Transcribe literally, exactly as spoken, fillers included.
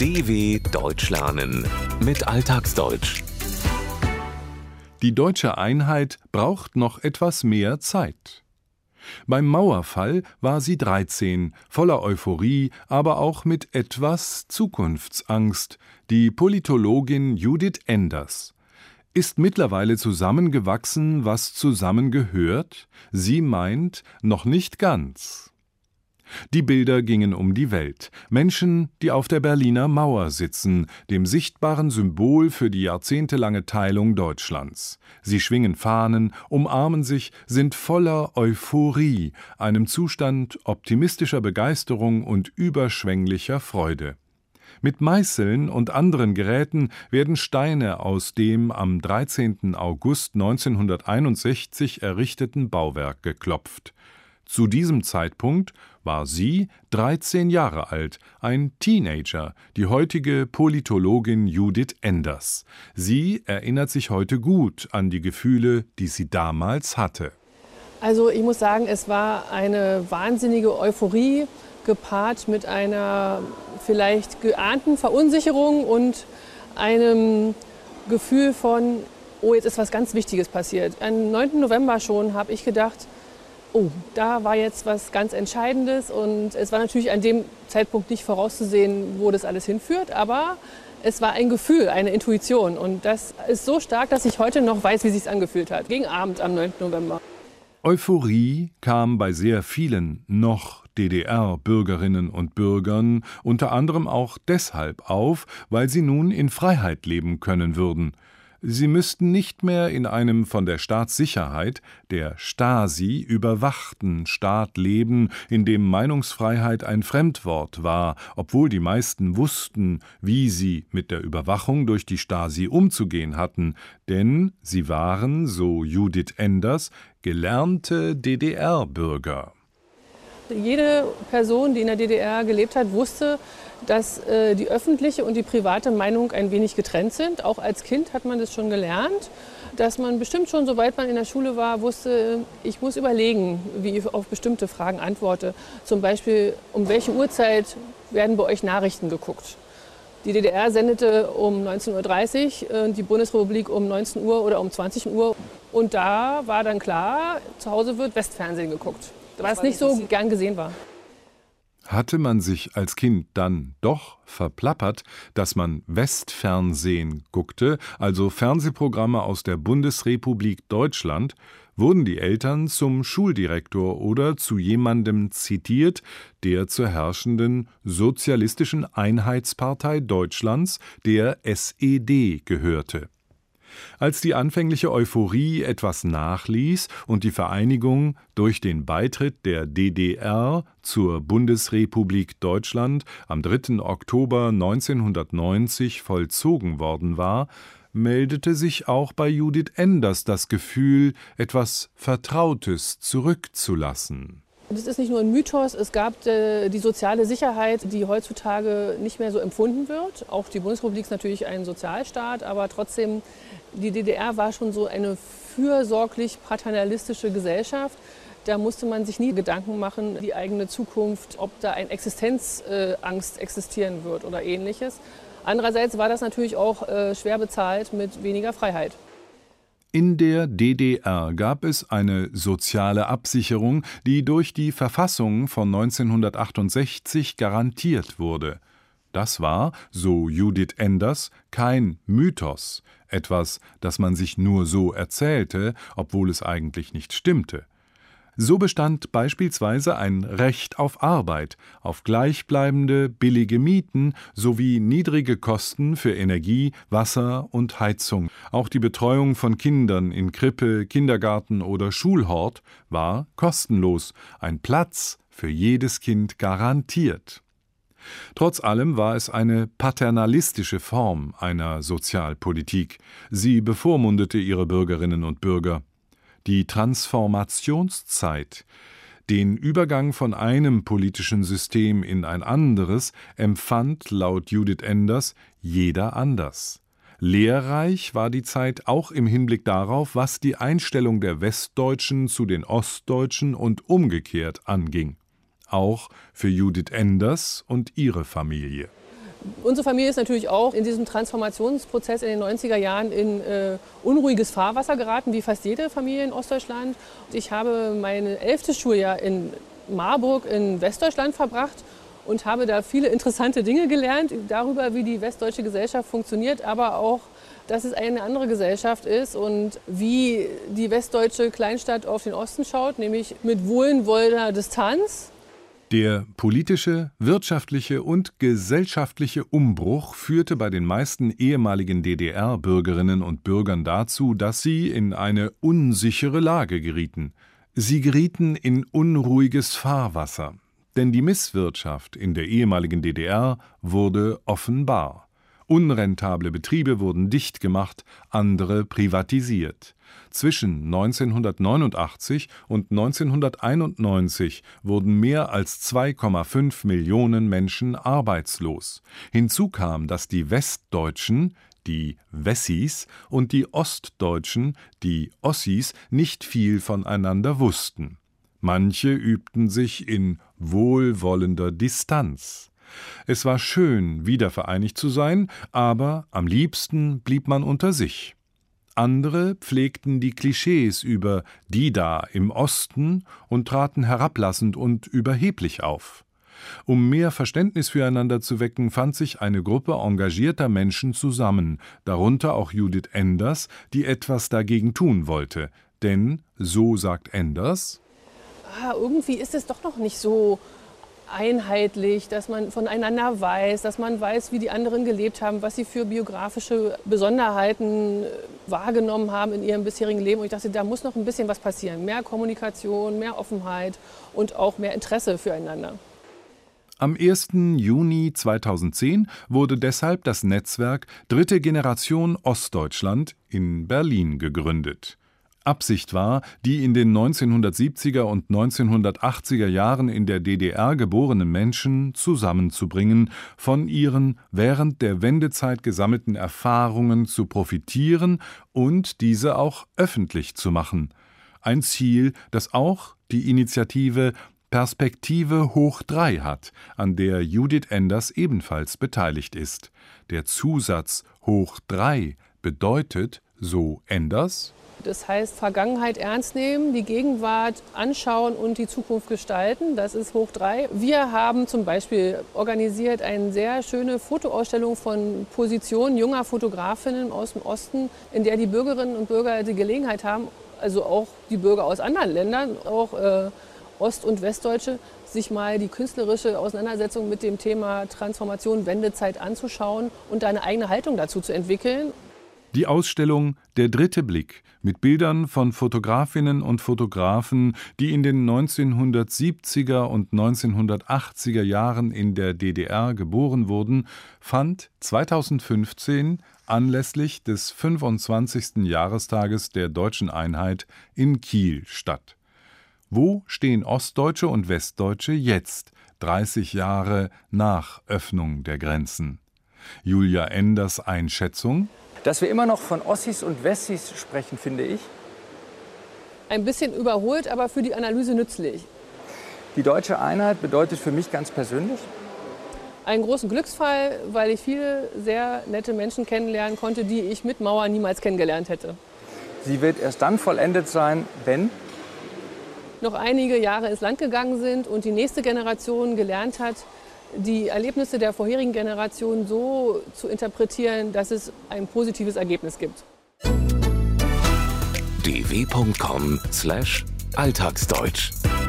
D W Deutsch lernen mit Alltagsdeutsch. Die deutsche Einheit braucht noch etwas mehr Zeit. Beim Mauerfall war sie dreizehn, voller Euphorie, aber auch mit etwas Zukunftsangst. Die Politologin Judith Enders. Ist mittlerweile zusammengewachsen, was zusammengehört? Sie meint, noch nicht ganz. Die Bilder gingen um die Welt. Menschen, die auf der Berliner Mauer sitzen, dem sichtbaren Symbol für die jahrzehntelange Teilung Deutschlands. Sie schwingen Fahnen, umarmen sich, sind voller Euphorie, einem Zustand optimistischer Begeisterung und überschwänglicher Freude. Mit Meißeln und anderen Geräten werden Steine aus dem am dreizehnten August neunzehnhunderteinundsechzig errichteten Bauwerk geklopft. Zu diesem Zeitpunkt war sie dreizehn Jahre alt, ein Teenager, die heutige Politologin Judith Enders. Sie erinnert sich heute gut an die Gefühle, die sie damals hatte. Also ich muss sagen, es war eine wahnsinnige Euphorie, gepaart mit einer vielleicht geahnten Verunsicherung und einem Gefühl von, oh, jetzt ist was ganz Wichtiges passiert. Am neunten November schon habe ich gedacht, oh, da war jetzt was ganz Entscheidendes, und es war natürlich an dem Zeitpunkt nicht vorauszusehen, wo das alles hinführt, aber es war ein Gefühl, eine Intuition, und das ist so stark, dass ich heute noch weiß, wie es sich angefühlt hat, gegen Abend am neunten November. Euphorie kam bei sehr vielen noch D D R-Bürgerinnen und Bürgern unter anderem auch deshalb auf, weil sie nun in Freiheit leben können würden. Sie müssten nicht mehr in einem von der Staatssicherheit, der Stasi, überwachten Staat leben, in dem Meinungsfreiheit ein Fremdwort war, obwohl die meisten wussten, wie sie mit der Überwachung durch die Stasi umzugehen hatten, denn sie waren, so Judith Enders, gelernte D D R-Bürger. Jede Person, die in der D D R gelebt hat, wusste, dass äh, die öffentliche und die private Meinung ein wenig getrennt sind. Auch als Kind hat man das schon gelernt, dass man bestimmt schon, sobald man in der Schule war, wusste, ich muss überlegen, wie ich auf bestimmte Fragen antworte. Zum Beispiel, um welche Uhrzeit werden bei euch Nachrichten geguckt? Die D D R sendete um neunzehn Uhr dreißig, äh, die Bundesrepublik um neunzehn Uhr oder um zwanzig Uhr. Und da war dann klar, zu Hause wird Westfernsehen geguckt, was nicht so gern gesehen war. Hatte man sich als Kind dann doch verplappert, dass man Westfernsehen guckte, also Fernsehprogramme aus der Bundesrepublik Deutschland, wurden die Eltern zum Schuldirektor oder zu jemandem zitiert, der zur herrschenden Sozialistischen Einheitspartei Deutschlands, der S E D, gehörte. Als die anfängliche Euphorie etwas nachließ und die Vereinigung durch den Beitritt der D D R zur Bundesrepublik Deutschland am dritten Oktober neunzehnhundertneunzig vollzogen worden war, meldete sich auch bei Judith Enders das Gefühl, etwas Vertrautes zurückzulassen. Das ist nicht nur ein Mythos, es gab äh, die soziale Sicherheit, die heutzutage nicht mehr so empfunden wird. Auch die Bundesrepublik ist natürlich ein Sozialstaat, aber trotzdem, die D D R war schon so eine fürsorglich paternalistische Gesellschaft. Da musste man sich nie Gedanken machen, die eigene Zukunft, ob da eine Existenzangst äh, existieren wird oder Ähnliches. Andererseits war das natürlich auch äh, schwer bezahlt mit weniger Freiheit. In der D D R gab es eine soziale Absicherung, die durch die Verfassung von neunzehnhundertachtundsechzig garantiert wurde. Das war, so Judith Enders, kein Mythos, etwas, das man sich nur so erzählte, obwohl es eigentlich nicht stimmte. So bestand beispielsweise ein Recht auf Arbeit, auf gleichbleibende, billige Mieten sowie niedrige Kosten für Energie, Wasser und Heizung. Auch die Betreuung von Kindern in Krippe, Kindergarten oder Schulhort war kostenlos, ein Platz für jedes Kind garantiert. Trotz allem war es eine paternalistische Form einer Sozialpolitik. Sie bevormundete ihre Bürgerinnen und Bürger. Die Transformationszeit, den Übergang von einem politischen System in ein anderes, empfand laut Judith Enders jeder anders. Lehrreich war die Zeit auch im Hinblick darauf, was die Einstellung der Westdeutschen zu den Ostdeutschen und umgekehrt anging. Auch für Judith Enders und ihre Familie. Unsere Familie ist natürlich auch in diesem Transformationsprozess in den neunziger Jahren in äh, unruhiges Fahrwasser geraten, wie fast jede Familie in Ostdeutschland. Ich habe mein elftes Schuljahr in Marburg in Westdeutschland verbracht und habe da viele interessante Dinge gelernt darüber, wie die westdeutsche Gesellschaft funktioniert, aber auch, dass es eine andere Gesellschaft ist und wie die westdeutsche Kleinstadt auf den Osten schaut, nämlich mit wohlwollender Distanz. Der politische, wirtschaftliche und gesellschaftliche Umbruch führte bei den meisten ehemaligen D D R-Bürgerinnen und Bürgern dazu, dass sie in eine unsichere Lage gerieten. Sie gerieten in unruhiges Fahrwasser. Denn die Misswirtschaft in der ehemaligen D D R wurde offenbar. Unrentable Betriebe wurden dicht gemacht, andere privatisiert. Zwischen neunzehnhundertneunundachtzig und neunzehnhunderteinundneunzig wurden mehr als zwei Komma fünf Millionen Menschen arbeitslos. Hinzu kam, dass die Westdeutschen, die Wessis, und die Ostdeutschen, die Ossis, nicht viel voneinander wussten. Manche übten sich in wohlwollender Distanz. Es war schön, wiedervereinigt zu sein, aber am liebsten blieb man unter sich. Andere pflegten die Klischees über die da im Osten und traten herablassend und überheblich auf. Um mehr Verständnis füreinander zu wecken, fand sich eine Gruppe engagierter Menschen zusammen, darunter auch Judith Enders, die etwas dagegen tun wollte. Denn, so sagt Enders, ah, irgendwie ist es doch noch nicht so einheitlich, dass man voneinander weiß, dass man weiß, wie die anderen gelebt haben, was sie für biografische Besonderheiten wahrgenommen haben in ihrem bisherigen Leben. Und ich dachte, da muss noch ein bisschen was passieren. Mehr Kommunikation, mehr Offenheit und auch mehr Interesse füreinander. Am ersten Juni zweitausendzehn wurde deshalb das Netzwerk Dritte Generation Ostdeutschland in Berlin gegründet. Absicht war, die in den neunzehnhundertsiebziger und neunzehnhundertachtziger Jahren in der D D R geborenen Menschen zusammenzubringen, von ihren während der Wendezeit gesammelten Erfahrungen zu profitieren und diese auch öffentlich zu machen. Ein Ziel, das auch die Initiative Perspektive hoch drei hat, an der Judith Enders ebenfalls beteiligt ist. Der Zusatz hoch drei bedeutet, so Enders, das heißt, Vergangenheit ernst nehmen, die Gegenwart anschauen und die Zukunft gestalten. Das ist hoch drei. Wir haben zum Beispiel organisiert eine sehr schöne Fotoausstellung von Positionen junger Fotografinnen aus dem Osten, in der die Bürgerinnen und Bürger die Gelegenheit haben, also auch die Bürger aus anderen Ländern, auch äh, Ost- und Westdeutsche, sich mal die künstlerische Auseinandersetzung mit dem Thema Transformation, Wendezeit anzuschauen und da eine eigene Haltung dazu zu entwickeln. Die Ausstellung »Der dritte Blick« mit Bildern von Fotografinnen und Fotografen, die in den neunzehnhundertsiebziger und neunzehnhundertachtziger Jahren in der D D R geboren wurden, fand zweitausendfünfzehn anlässlich des fünfundzwanzigsten Jahrestages der Deutschen Einheit in Kiel statt. Wo stehen Ostdeutsche und Westdeutsche jetzt, dreißig Jahre nach Öffnung der Grenzen? Julia Enders Einschätzung: Dass wir immer noch von Ossis und Wessis sprechen, finde ich. Ein bisschen überholt, aber für die Analyse nützlich. Die deutsche Einheit bedeutet für mich ganz persönlich einen großen Glücksfall, weil ich viele sehr nette Menschen kennenlernen konnte, die ich mit Mauer niemals kennengelernt hätte. Sie wird erst dann vollendet sein, wenn noch einige Jahre ins Land gegangen sind und die nächste Generation gelernt hat, die Erlebnisse der vorherigen Generation so zu interpretieren, dass es ein positives Ergebnis gibt. d w punkt com slash alltagsdeutsch